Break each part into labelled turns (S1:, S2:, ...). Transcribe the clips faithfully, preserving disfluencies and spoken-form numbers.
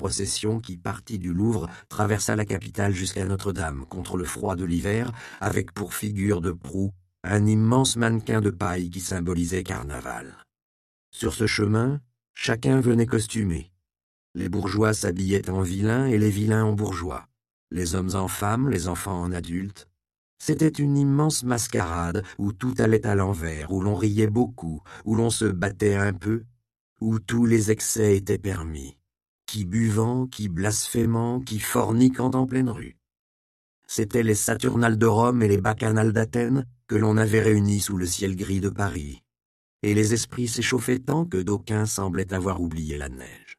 S1: procession qui partit du Louvre traversa la capitale jusqu'à Notre-Dame contre le froid de l'hiver, avec pour figure de proue un immense mannequin de paille qui symbolisait Carnaval. Sur ce chemin, chacun venait costumé. Les bourgeois s'habillaient en vilains et les vilains en bourgeois, les hommes en femmes, les enfants en adultes. C'était une immense mascarade où tout allait à l'envers, où l'on riait beaucoup, où l'on se battait un peu, où tous les excès étaient permis, qui buvant, qui blasphémant, qui forniquant en pleine rue. C'étaient les Saturnales de Rome et les Bacchanales d'Athènes que l'on avait réunis sous le ciel gris de Paris, et les esprits s'échauffaient tant que d'aucuns semblaient avoir oublié la neige.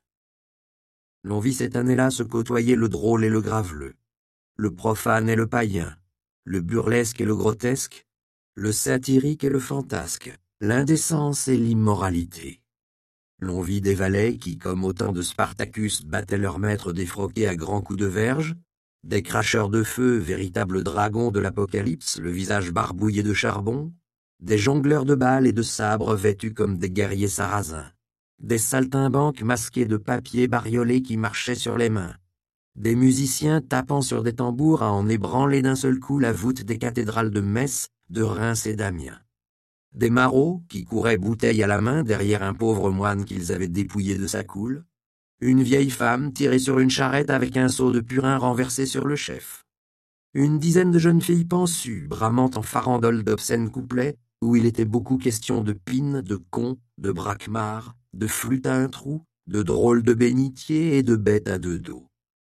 S1: L'on vit cette année-là se côtoyer le drôle et le graveleux, le profane et le païen, le burlesque et le grotesque, le satirique et le fantasque, l'indécence et l'immoralité. L'on vit des valets qui, comme au temps de Spartacus, battaient leur maître défroqué à grands coups de verge, des cracheurs de feu, véritables dragons de l'Apocalypse, le visage barbouillé de charbon, des jongleurs de balles et de sabres vêtus comme des guerriers sarrasins, des saltimbanques masqués de papier bariolé qui marchaient sur les mains, des musiciens tapant sur des tambours à en ébranler d'un seul coup la voûte des cathédrales de Metz, de Reims et d'Amiens. Des marauds qui couraient bouteille à la main derrière un pauvre moine qu'ils avaient dépouillé de sa coule, une vieille femme tirée sur une charrette avec un seau de purin renversé sur le chef, une dizaine de jeunes filles pensues bramant en farandole d'obscènes couplets où il était beaucoup question de pines, de cons, de braquemars, de flûtes à un trou, de drôles de bénitiers et de bêtes à deux dos.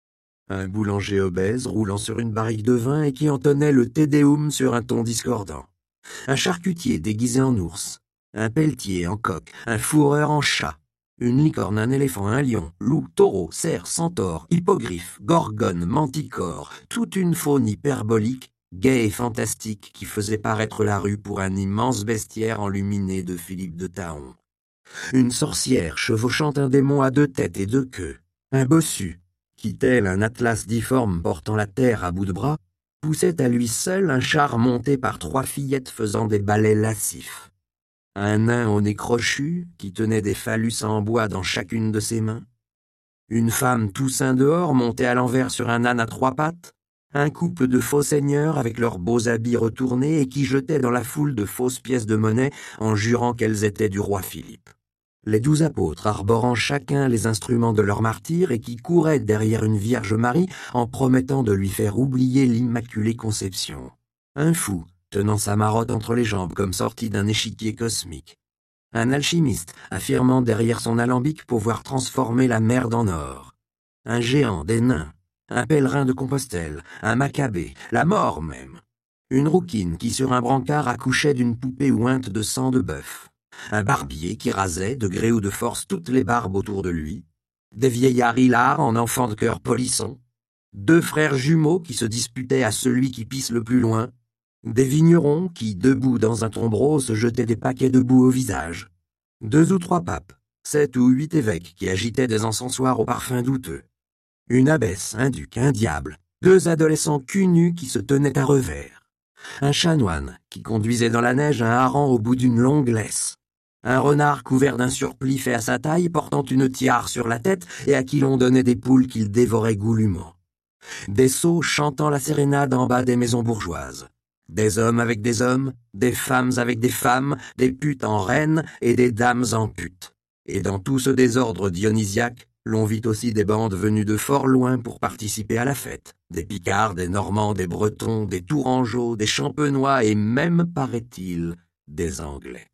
S1: Un boulanger obèse roulant sur une barrique de vin et qui entonnait le Te Deum sur un ton discordant. Un charcutier déguisé en ours, un pelletier en coq, un fourreur en chat, une licorne, un éléphant, un lion, loup, taureau, cerf, centaure, hippogriffe, gorgone, manticore, toute une faune hyperbolique, gaie et fantastique qui faisait paraître la rue pour un immense bestiaire enluminé de Philippe de Taon. Une sorcière chevauchant un démon à deux têtes et deux queues, un bossu, qui tel un atlas difforme portant la terre à bout de bras, poussait à lui seul un char monté par trois fillettes faisant des ballets lascifs. Un nain au nez crochu, qui tenait des phallus en bois dans chacune de ses mains. Une femme tout sein dehors montée à l'envers sur un âne à trois pattes. Un couple de faux seigneurs avec leurs beaux habits retournés et qui jetaient dans la foule de fausses pièces de monnaie en jurant qu'elles étaient du roi Philippe. Les douze apôtres arborant chacun les instruments de leur martyr et qui couraient derrière une Vierge Marie en promettant de lui faire oublier l'Immaculée Conception. Un fou, tenant sa marotte entre les jambes comme sorti d'un échiquier cosmique. Un alchimiste, affirmant derrière son alambic pouvoir transformer la merde en or. Un géant des nains, un pèlerin de Compostelle, un macabée, la mort même. Une rouquine qui sur un brancard accouchait d'une poupée ointe de sang de bœuf. Un barbier qui rasait, de gré ou de force, toutes les barbes autour de lui, des vieillards hilars en enfants de cœur polissons, deux frères jumeaux qui se disputaient à celui qui pisse le plus loin, des vignerons qui, debout dans un tombereau, se jetaient des paquets de boue au visage, deux ou trois papes, sept ou huit évêques qui agitaient des encensoirs au parfum douteux, une abbesse, un duc, un diable, deux adolescents cul-nus qui se tenaient à revers, un chanoine qui conduisait dans la neige un hareng au bout d'une longue laisse, un renard couvert d'un surplis fait à sa taille, portant une tiare sur la tête et à qui l'on donnait des poules qu'il dévorait goulûment. Des sots chantant la sérénade en bas des maisons bourgeoises. Des hommes avec des hommes, des femmes avec des femmes, des putes en reines et des dames en putes. Et dans tout ce désordre dionysiaque, l'on vit aussi des bandes venues de fort loin pour participer à la fête. Des Picards, des Normands, des Bretons, des Tourangeaux, des Champenois et même, paraît-il, des Anglais.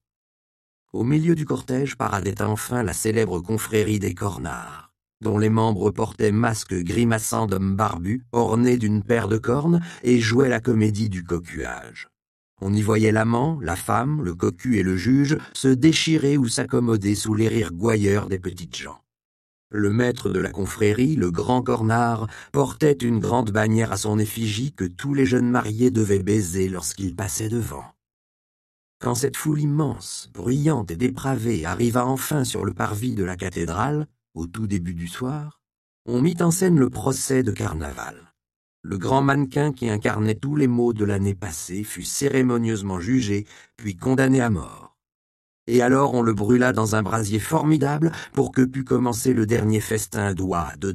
S1: Au milieu du cortège paradait enfin la célèbre confrérie des Cornards, dont les membres portaient masques grimaçants d'hommes barbus, ornés d'une paire de cornes, et jouaient la comédie du cocuage. On y voyait l'amant, la femme, le cocu et le juge se déchirer ou s'accommoder sous les rires gouailleurs des petites gens. Le maître de la confrérie, le grand Cornard, portait une grande bannière à son effigie que tous les jeunes mariés devaient baiser lorsqu'ils passaient devant. Quand cette foule immense, bruyante et dépravée arriva enfin sur le parvis de la cathédrale, au tout début du soir, on mit en scène le procès de Carnaval. Le grand mannequin qui incarnait tous les maux de l'année passée fut cérémonieusement jugé, puis condamné à mort. Et alors on le brûla dans un brasier formidable pour que pût commencer le dernier festin d'oie, de